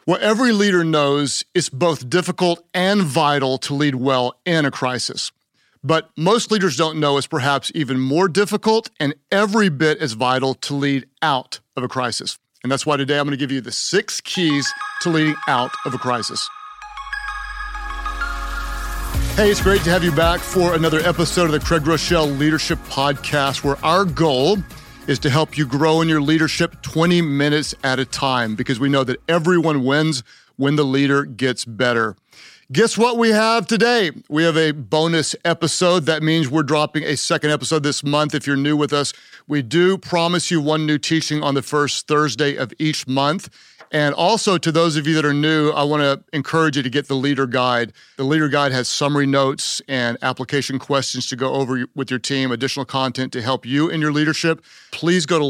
Well, every leader knows it's both difficult and vital to lead well in a crisis. But most leaders don't know it's perhaps even more difficult and every bit as vital to lead out of a crisis. And that's why today I'm going to give you the 6 keys to leading out of a crisis. Hey, it's great to have you back for another episode of the Craig Groeschel Leadership Podcast, where our goal is to help you grow in your leadership 20 minutes at a time, because we know that everyone wins when the leader gets better. Guess what we have today? We have a bonus episode. That means we're dropping a second episode this month. If you're new with us, we do promise you one new teaching on the first Thursday of each month. And also, to those of you that are new, I want to encourage you to get the Leader Guide. The Leader Guide has summary notes and application questions to go over with your team, additional content to help you in your leadership. Please go to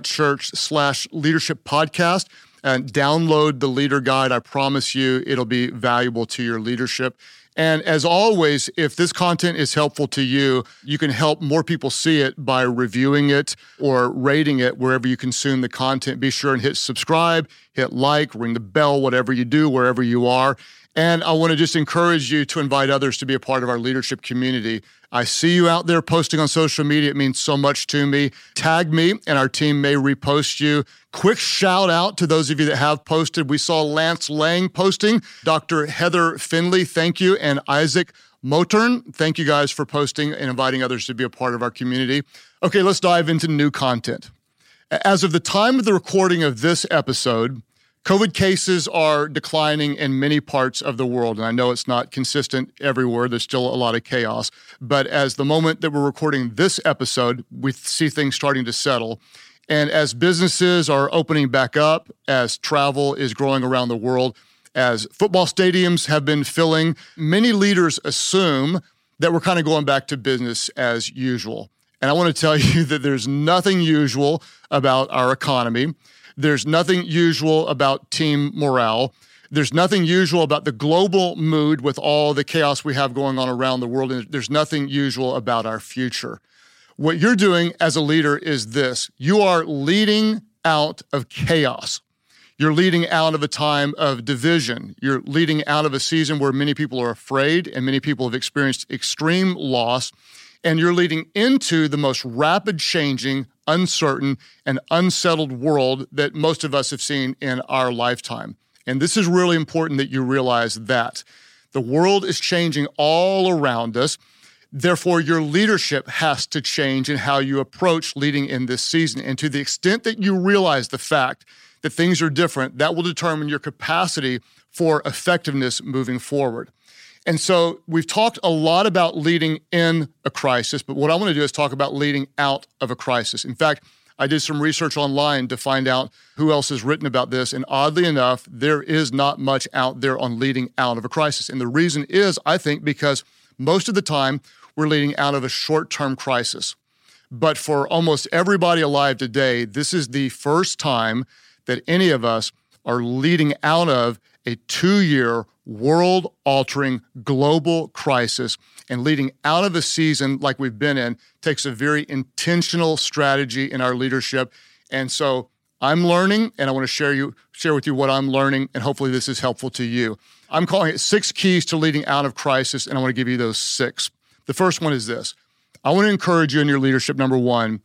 life.church/leadership podcast and download the Leader Guide. I promise you it'll be valuable to your leadership. And as always, if this content is helpful to you, you can help more people see it by reviewing it or rating it wherever you consume the content. Be sure and hit subscribe, hit like, ring the bell, whatever you do, wherever you are. And I want to just encourage you to invite others to be a part of our leadership community. I see you out there posting on social media. It means so much to me. Tag me and our team may repost you. Quick shout out to those of you that have posted. We saw Lance Lang posting, Dr. Heather Finley, thank you, and Isaac Motern. Thank you guys for posting and inviting others to be a part of our community. Okay, let's dive into new content. As of the time of the recording of this episode, COVID cases are declining in many parts of the world, and I know it's not consistent everywhere. There's still a lot of chaos. But as the moment that we're recording this episode, we see things starting to settle. And as businesses are opening back up, as travel is growing around the world, as football stadiums have been filling, many leaders assume that we're kind of going back to business as usual. And I want to tell you that there's nothing usual about our economy. There's nothing usual about team morale. There's nothing usual about the global mood with all the chaos we have going on around the world. And there's nothing usual about our future. What you're doing as a leader is this. You are leading out of chaos. You're leading out of a time of division. You're leading out of a season where many people are afraid and many people have experienced extreme loss. And you're leading into the most rapid changing, uncertain, and unsettled world that most of us have seen in our lifetime. And this is really important that you realize that. The world is changing all around us. Therefore, your leadership has to change in how you approach leading in this season. And to the extent that you realize the fact that things are different, that will determine your capacity for effectiveness moving forward. And so we've talked a lot about leading in a crisis, but what I want to do is talk about leading out of a crisis. In fact, I did some research online to find out who else has written about this, and oddly enough, there is not much out there on leading out of a crisis. And the reason is, I think, because most of the time we're leading out of a short-term crisis. But for almost everybody alive today, this is the first time that any of us are leading out of a 2-year world-altering global crisis, and leading out of a season like we've been in takes a very intentional strategy in our leadership. And so I'm learning, and I want to share with you what I'm learning, and hopefully this is helpful to you. I'm calling it 6 keys to leading out of crisis, and I want to give you those 6. The first one is this. I want to encourage you in your leadership, number 1,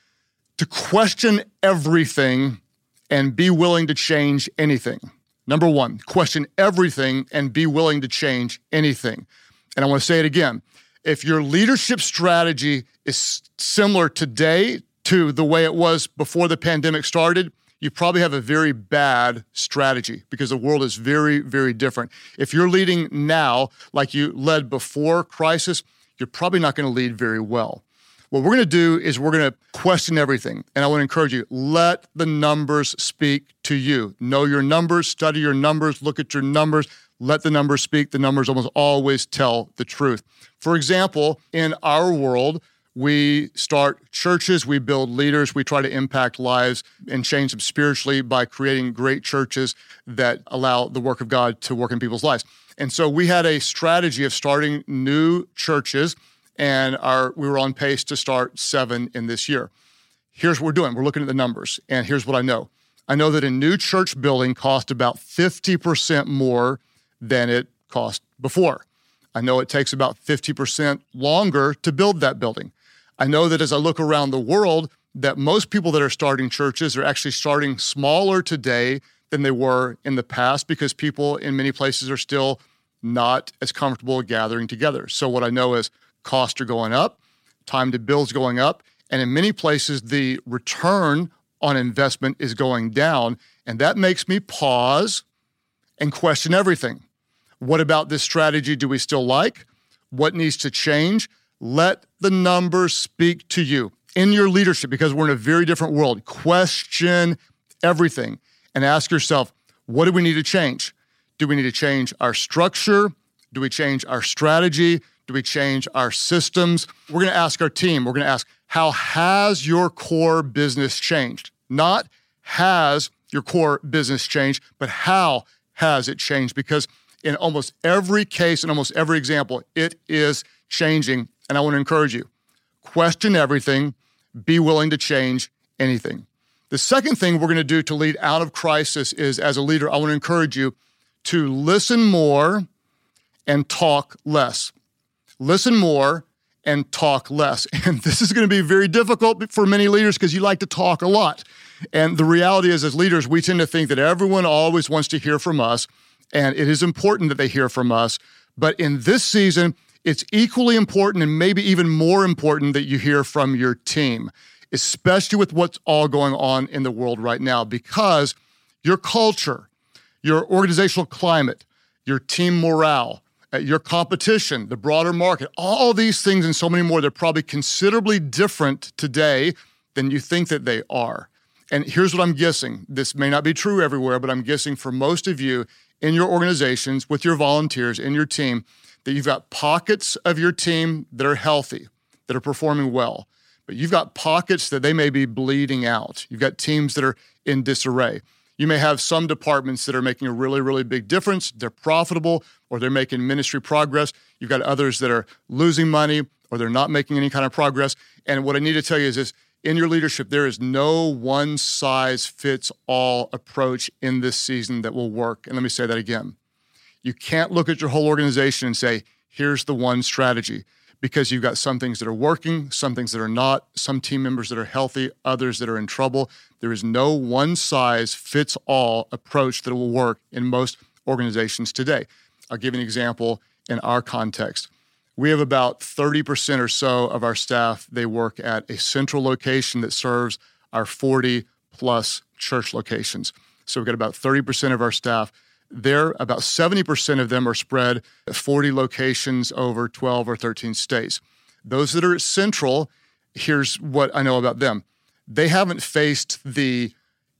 to question everything and be willing to change anything. Number 1, question everything and be willing to change anything. And I want to say it again. If your leadership strategy is similar today to the way it was before the pandemic started, you probably have a very bad strategy because the world is very, very different. If you're leading now like you led before crisis, you're probably not going to lead very well. What we're going to do is we're going to question everything. And I want to encourage you, let the numbers speak to you. Know your numbers, study your numbers, look at your numbers, let the numbers speak. The numbers almost always tell the truth. For example, in our world, we start churches, we build leaders, we try to impact lives and change them spiritually by creating great churches that allow the work of God to work in people's lives. And so we had a strategy of starting new churches, and we were on pace to start 7 in this year. Here's what we're doing. We're looking at the numbers, and here's what I know. I know that a new church building costs about 50% more than it cost before. I know it takes about 50% longer to build that building. I know that as I look around the world, that most people that are starting churches are actually starting smaller today than they were in the past because people in many places are still not as comfortable gathering together. So what I know is costs are going up, time to build is going up, and in many places, the return on investment is going down, and that makes me pause and question everything. What about this strategy do we still like? What needs to change? Let the numbers speak to you in your leadership because we're in a very different world. Question everything and ask yourself, what do we need to change? Do we need to change our structure? Do we change our strategy? Do we change our systems? We're going to ask our team. We're going to ask, how has your core business changed? Not has your core business changed, but how has it changed? Because in almost every case, in almost every example, it is changing. And I want to encourage you, question everything, be willing to change anything. The second thing we're going to do to lead out of crisis is, as a leader, I want to encourage you to listen more and talk less. Listen more and talk less. And this is going to be very difficult for many leaders because you like to talk a lot. And the reality is, as leaders, we tend to think that everyone always wants to hear from us, and it is important that they hear from us. But in this season, it's equally important and maybe even more important that you hear from your team, especially with what's all going on in the world right now, because your culture, your organizational climate, your team morale, your competition, the broader market, all these things and so many more, they're probably considerably different today than you think that they are. And here's what I'm guessing. This may not be true everywhere, but I'm guessing for most of you in your organizations, with your volunteers, in your team, that you've got pockets of your team that are healthy, that are performing well, but you've got pockets that they may be bleeding out. You've got teams that are in disarray. You may have some departments that are making a really, really big difference. They're profitable, or they're making ministry progress. You've got others that are losing money, or they're not making any kind of progress. And what I need to tell you is this: in your leadership, there is no one-size-fits-all approach in this season that will work. And let me say that again. You can't look at your whole organization and say, here's the one strategy, because you've got some things that are working, some things that are not, some team members that are healthy, others that are in trouble. There is no one-size-fits-all approach that will work in most organizations today. I'll give you an example in our context. We have about 30% or so of our staff, they work at a central location that serves our 40-plus church locations. So we've got about 30% of our staff there. About 70% of them are spread at 40 locations over 12 or 13 states. Those that are at central, here's what I know about them. They haven't faced the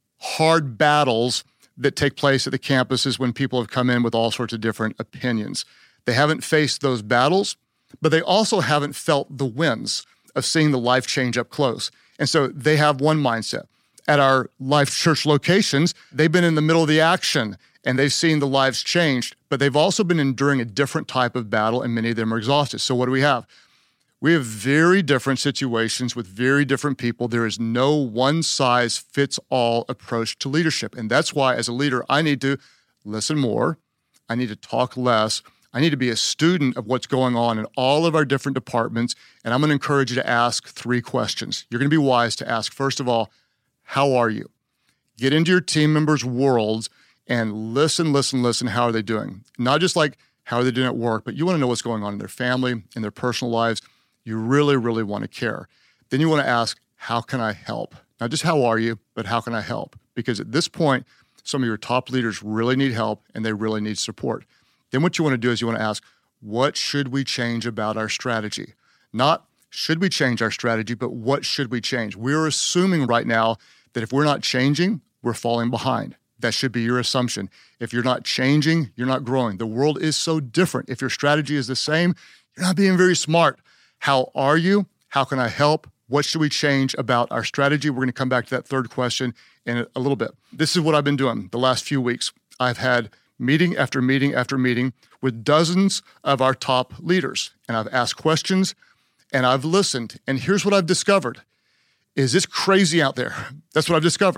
hard battles that take place at the campuses when people have come in with all sorts of different opinions. They haven't faced those battles, but they also haven't felt the wins of seeing the life change up close. And so they have one mindset. At our Life Church locations, they've been in the middle of the action and they've seen the lives changed, but they've also been enduring a different type of battle, and many of them are exhausted. So what do we have? We have very different situations with very different people. There is no one-size-fits-all approach to leadership. And that's why, as a leader, I need to listen more. I need to talk less. I need to be a student of what's going on in all of our different departments. And I'm going to encourage you to ask 3 questions. You're going to be wise to ask, first of all, how are you? Get into your team members' worlds and listen. How are they doing? Not just like, how are they doing at work, but you want to know what's going on in their family, in their personal lives. You really, really want to care. Then you want to ask, how can I help? Not just how are you, but how can I help? Because at this point, some of your top leaders really need help and they really need support. Then what you want to do is you want to ask, what should we change about our strategy? Not should we change our strategy, but what should we change? We're assuming right now that if we're not changing, we're falling behind. That should be your assumption. If you're not changing, you're not growing. The world is so different. If your strategy is the same, you're not being very smart. How are you? How can I help? What should we change about our strategy? We're going to come back to that third question in a little bit. This is what I've been doing the last few weeks. I've had meeting after meeting after meeting with dozens of our top leaders, and I've asked questions and I've listened. And here's what I've discovered. Is this crazy out there? That's what I've discovered.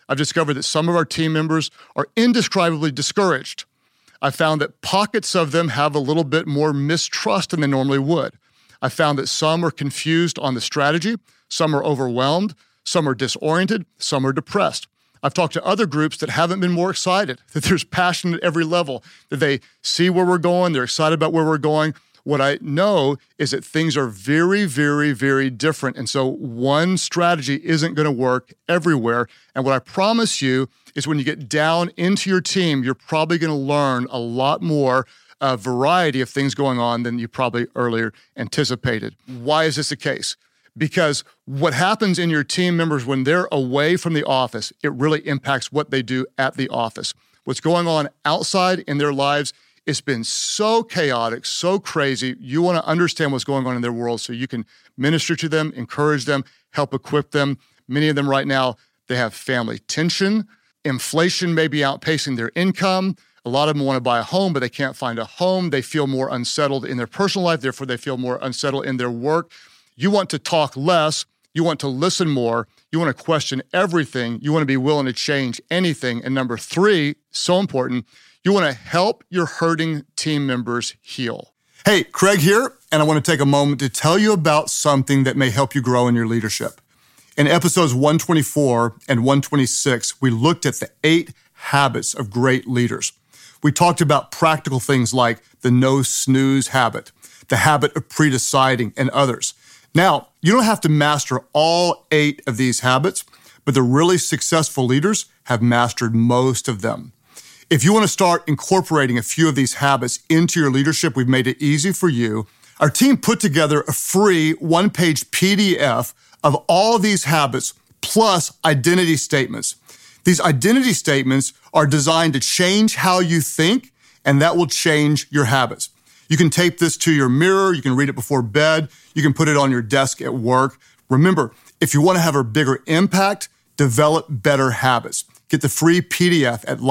I've discovered that some of our team members are indescribably discouraged. I found that pockets of them have a little bit more mistrust than they normally would. I found that some are confused on the strategy, some are overwhelmed, some are disoriented, some are depressed. I've talked to other groups that haven't been more excited, that there's passion at every level, that they see where we're going, they're excited about where we're going. What I know is that things are very, very, very different. And so one strategy isn't going to work everywhere. And what I promise you is when you get down into your team, you're probably going to learn a lot more variety of things going on than you probably earlier anticipated. Why is this the case? Because what happens in your team members when they're away from the office, it really impacts what they do at the office. What's going on outside in their lives, it's been so chaotic, so crazy. You want to understand what's going on in their world so you can minister to them, encourage them, help equip them. Many of them right now, they have family tension. Inflation may be outpacing their income. A lot of them want to buy a home, but they can't find a home. They feel more unsettled in their personal life. Therefore, they feel more unsettled in their work. You want to talk less. You want to listen more. You want to question everything. You want to be willing to change anything. And number 3, so important, you want to help your hurting team members heal. Hey, Craig here, and I want to take a moment to tell you about something that may help you grow in your leadership. In episodes 124 and 126, we looked at the 8 habits of great leaders. We talked about practical things like the no snooze habit, the habit of pre-deciding, and others. Now, you don't have to master all 8 of these habits, but the really successful leaders have mastered most of them. If you want to start incorporating a few of these habits into your leadership, we've made it easy for you. Our team put together a free 1-page PDF of all of these habits plus identity statements. These identity statements are designed to change how you think, and that will change your habits. You can tape this to your mirror. You can read it before bed. You can put it on your desk at work. Remember, if you want to have a bigger impact, develop better habits. Get the free PDF at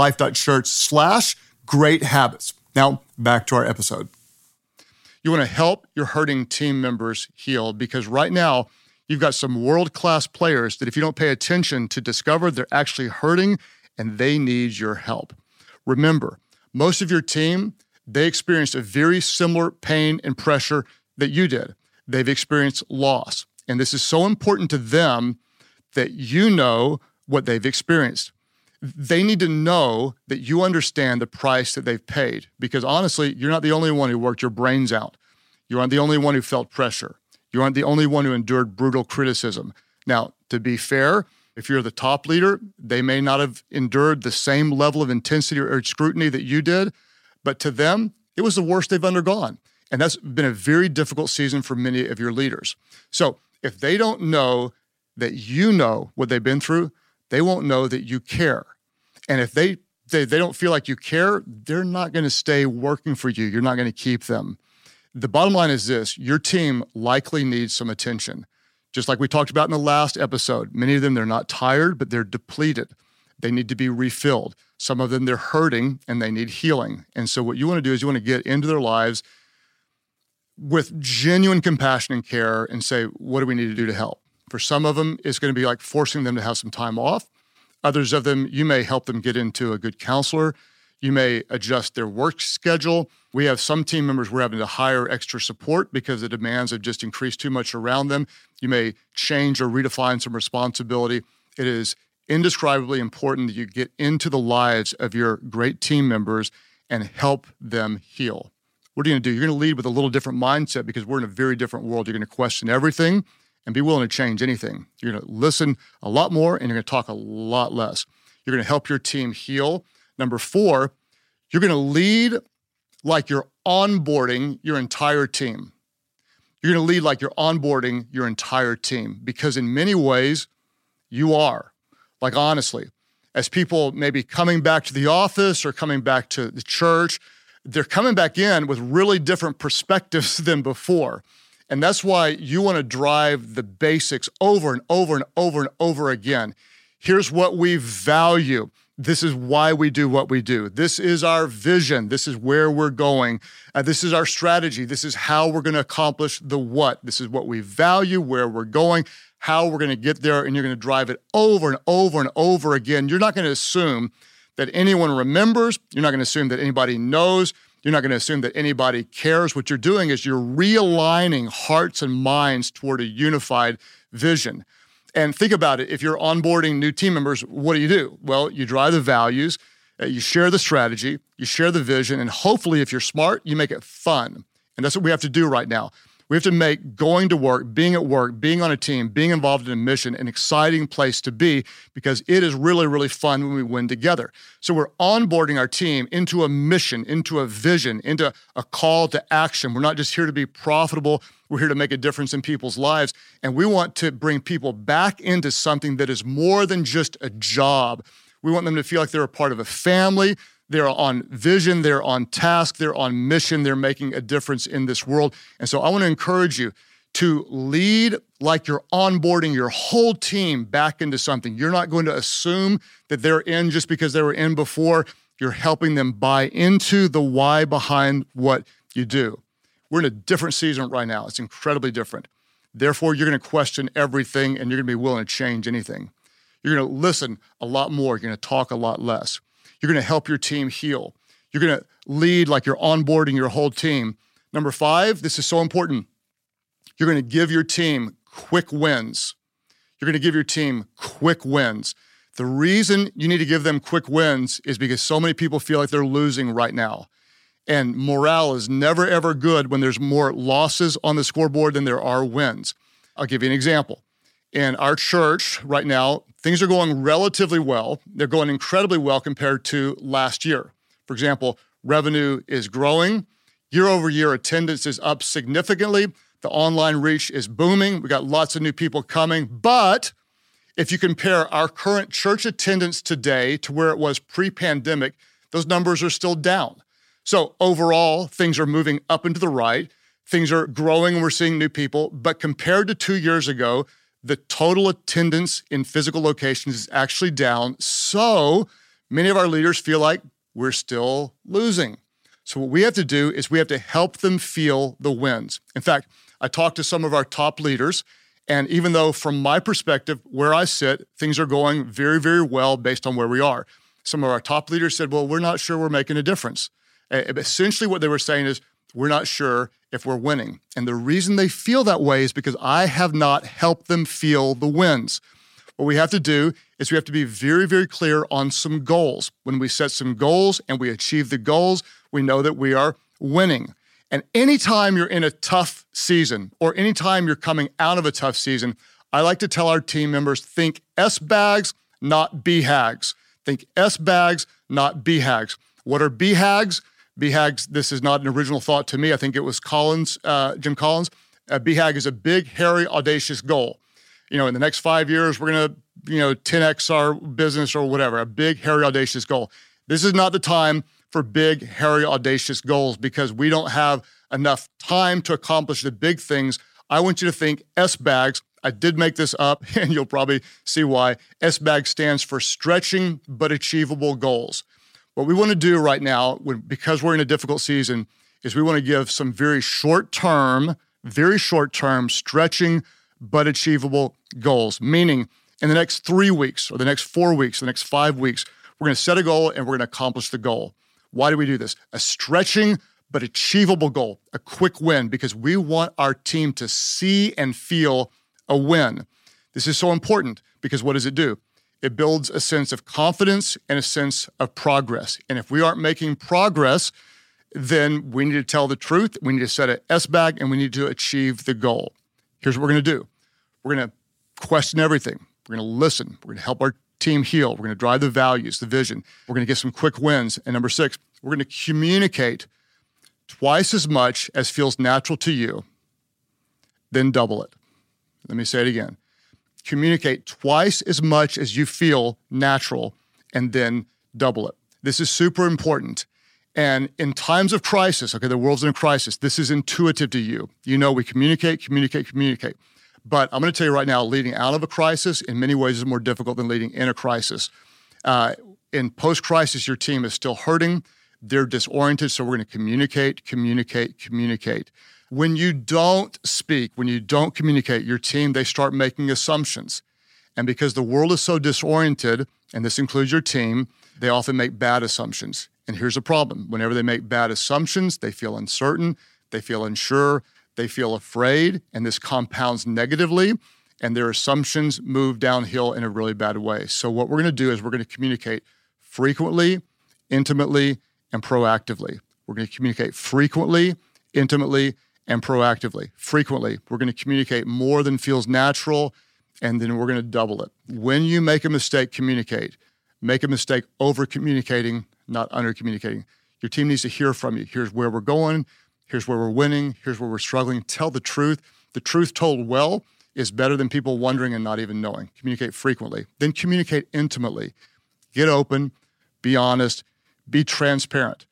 life.church/great habits. Now, back to our episode. You want to help your hurting team members heal because right now, you've got some world-class players that if you don't pay attention to discover, they're actually hurting and they need your help. Remember, most of your team, they experienced a very similar pain and pressure that you did. They've experienced loss. And this is so important to them that you know what they've experienced. They need to know that you understand the price that they've paid because honestly, you're not the only one who worked your brains out. You aren't the only one who felt pressure. You aren't the only one who endured brutal criticism. Now, to be fair, if you're the top leader, they may not have endured the same level of intensity or scrutiny that you did, but to them, it was the worst they've undergone. And that's been a very difficult season for many of your leaders. So if they don't know that you know what they've been through, they won't know that you care. And if they don't feel like you care, they're not going to stay working for you. You're not going to keep them. The bottom line is this, your team likely needs some attention. Just like we talked about in the last episode, many of them, they're not tired, but they're depleted. They need to be refilled. Some of them, they're hurting and they need healing. And so what you want to do is you want to get into their lives with genuine compassion and care and say, what do we need to do to help? For some of them, it's going to be like forcing them to have some time off. Others of them, you may help them get into a good counselor. You may adjust their work schedule. We have some team members we're having to hire extra support because the demands have just increased too much around them. You may change or redefine some responsibility. It is indescribably important that you get into the lives of your great team members and help them heal. What are you going to do? You're going to lead with a little different mindset because we're in a very different world. You're going to question everything and be willing to change anything. You're going to listen a lot more and you're going to talk a lot less. You're going to help your team heal. Number 4, you're going to lead like you're onboarding your entire team. You're going to lead like you're onboarding your entire team because in many ways, you are. Like honestly, as people maybe coming back to the office or coming back to the church, they're coming back in with really different perspectives than before. And that's why you want to drive the basics over and over and over and over again. Here's what we value. This is why we do what we do. This is our vision. This is where we're going. This is our strategy. This is how we're going to accomplish the what. This is what we value, where we're going, how we're going to get there, and you're going to drive it over and over and over again. You're not going to assume that anyone remembers. You're not going to assume that anybody knows. You're not going to assume that anybody cares. What you're doing is you're realigning hearts and minds toward a unified vision. And think about it. If you're onboarding new team members, what do? Well, you drive the values, you share the strategy, you share the vision, and hopefully, if you're smart, you make it fun. And that's what we have to do right now. We have to make going to work, being at work, being on a team, being involved in a mission an exciting place to be, because it is really, really fun when we win together. So we're onboarding our team into a mission, into a vision, into a call to action. We're not just here to be profitable. We're here to make a difference in people's lives. And we want to bring people back into something that is more than just a job. We want them to feel like they're a part of a family. They're on vision, they're on task, they're on mission, they're making a difference in this world. And so I want to encourage you to lead like you're onboarding your whole team back into something. You're not going to assume that they're in just because they were in before. You're helping them buy into the why behind what you do. We're in a different season right now. It's incredibly different. Therefore, you're going to question everything, and you're going to be willing to change anything. You're going to listen a lot more. You're going to talk a lot less. You're going to help your team heal. You're going to lead like you're onboarding your whole team. Number 5, this is so important. You're going to give your team quick wins. You're going to give your team quick wins. The reason you need to give them quick wins is because so many people feel like they're losing right now. And morale is never, ever good when there's more losses on the scoreboard than there are wins. I'll give you an example. In our church right now, things are going relatively well. They're going incredibly well compared to last year. For example, revenue is growing. Year over year, attendance is up significantly. The online reach is booming. We got lots of new people coming. But if you compare our current church attendance today to where it was pre-pandemic, those numbers are still down. So overall, things are moving up and to the right. Things are growing and we're seeing new people. But compared to 2 years ago, the total attendance in physical locations is actually down. So many of our leaders feel like we're still losing. So what we have to do is we have to help them feel the wins. In fact, I talked to some of our top leaders, and even though from my perspective, where I sit, things are going very, very well based on where we are. Some of our top leaders said, well, we're not sure we're making a difference. Essentially what they were saying is, we're not sure if we're winning. And the reason they feel that way is because I have not helped them feel the wins. What we have to do is we have to be very, very clear on some goals. When we set some goals and we achieve the goals, we know that we are winning. And anytime you're in a tough season or anytime you're coming out of a tough season, I like to tell our team members, think S-bags, not B-hags. Think S-bags, not B-hags. What are B-hags? BHAGs, this is not an original thought to me. I think it was Jim Collins. BHAG is a big, hairy, audacious goal. In the next 5 years, we're going to, 10x our business or whatever, a big, hairy, audacious goal. This is not the time for big, hairy, audacious goals because we don't have enough time to accomplish the big things. I want you to think S-bags. I did make this up, and you'll probably see why. S-BAG stands for stretching but achievable goals. What we want to do right now, because we're in a difficult season, is we want to give some very short-term, stretching but achievable goals. Meaning, in the next 3 weeks, or the next 4 weeks, the next 5 weeks, we're going to set a goal and we're going to accomplish the goal. Why do we do this? A stretching but achievable goal, a quick win, because we want our team to see and feel a win. This is so important because what does it do? It builds a sense of confidence and a sense of progress. And if we aren't making progress, then we need to tell the truth. We need to set an S-bag and we need to achieve the goal. Here's what we're going to do. We're going to question everything. We're going to listen. We're going to help our team heal. We're going to drive the values, the vision. We're going to get some quick wins. And number 6, we're going to communicate twice as much as feels natural to you, then double it. Let me say it again. Communicate twice as much as you feel natural, and then double it. This is super important. And in times of crisis, the world's in a crisis, this is intuitive to you. We communicate. But I'm going to tell you right now, leading out of a crisis in many ways is more difficult than leading in a crisis. In post-crisis, your team is still hurting. They're disoriented, so we're going to communicate. When you don't speak, when you don't communicate, your team, they start making assumptions. And because the world is so disoriented, and this includes your team, they often make bad assumptions. And here's the problem. Whenever they make bad assumptions, they feel uncertain, they feel unsure, they feel afraid, and this compounds negatively, and their assumptions move downhill in a really bad way. So what we're going to do is we're going to communicate frequently, intimately, and proactively. We're going to communicate frequently, intimately, and proactively. Frequently, we're going to communicate more than feels natural, and then we're going to double it. When you make a mistake, communicate. Make a mistake over-communicating, not under-communicating. Your team needs to hear from you. Here's where we're going. Here's where we're winning. Here's where we're struggling. Tell the truth. The truth told well is better than people wondering and not even knowing. Communicate frequently. Then communicate intimately. Get open, be honest, be transparent.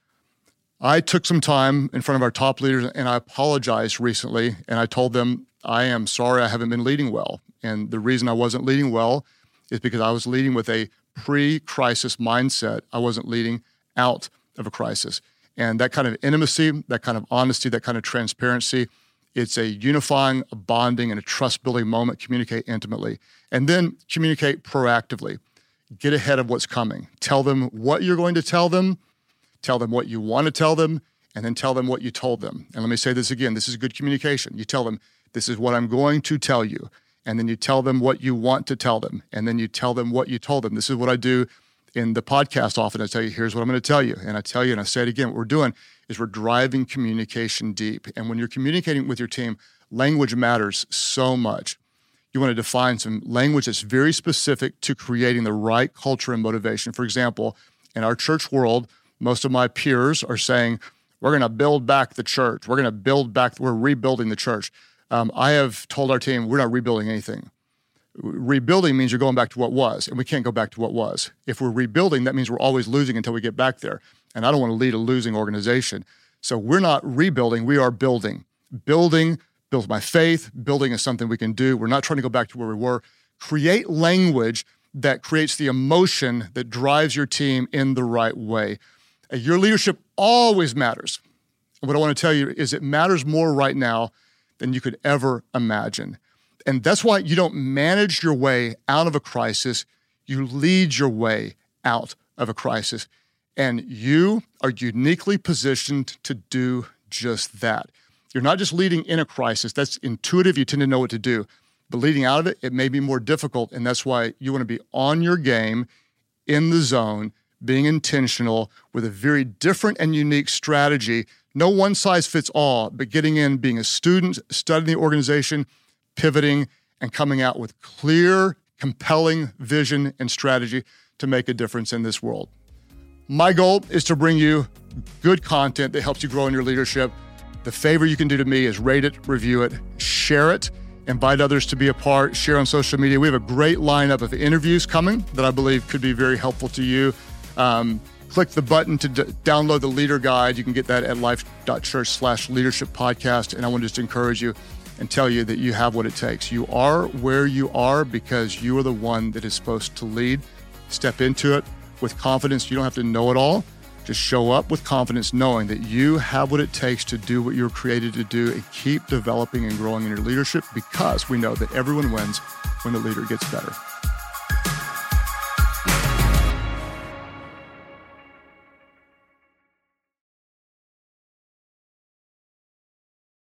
I took some time in front of our top leaders and I apologized recently, and I told them, I am sorry I haven't been leading well. And the reason I wasn't leading well is because I was leading with a pre-crisis mindset. I wasn't leading out of a crisis. And that kind of intimacy, that kind of honesty, that kind of transparency, it's a unifying, a bonding, and a trust-building moment. Communicate intimately. And then communicate proactively. Get ahead of what's coming. Tell them what you're going to tell them what you want to tell them, and then tell them what you told them. And let me say this again, this is good communication. You tell them, this is what I'm going to tell you. And then you tell them what you want to tell them. And then you tell them what you told them. This is what I do in the podcast often. I tell you, here's what I'm going to tell you. And I tell you, and I say it again, what we're doing is we're driving communication deep. And when you're communicating with your team, language matters so much. You want to define some language that's very specific to creating the right culture and motivation. For example, in our church world, most of my peers are saying, we're going to build back the church. We're rebuilding the church. I have told our team, we're not rebuilding anything. Rebuilding means you're going back to what was, and we can't go back to what was. If we're rebuilding, that means we're always losing until we get back there. And I don't want to lead a losing organization. So we're not rebuilding, we are building. Building builds my faith. Building is something we can do. We're not trying to go back to where we were. Create language that creates the emotion that drives your team in the right way. Your leadership always matters. And what I want to tell you is it matters more right now than you could ever imagine. And that's why you don't manage your way out of a crisis. You lead your way out of a crisis. And you are uniquely positioned to do just that. You're not just leading in a crisis. That's intuitive. You tend to know what to do. But leading out of it, it may be more difficult. And that's why you want to be on your game, in the zone, being intentional with a very different and unique strategy. No one size fits all, but getting in, being a student, studying the organization, pivoting, and coming out with clear, compelling vision and strategy to make a difference in this world. My goal is to bring you good content that helps you grow in your leadership. The favor you can do to me is rate it, review it, share it, invite others to be a part, share on social media. We have a great lineup of interviews coming that I believe could be very helpful to you. Click the button to download the Leader Guide. You can get that at life.church/leadership podcast. And I want to just encourage you and tell you that you have what it takes. You are where you are because you are the one that is supposed to lead. Step into it with confidence. You don't have to know it all. Just show up with confidence, knowing that you have what it takes to do what you're created to do and keep developing and growing in your leadership, because we know that everyone wins when the leader gets better.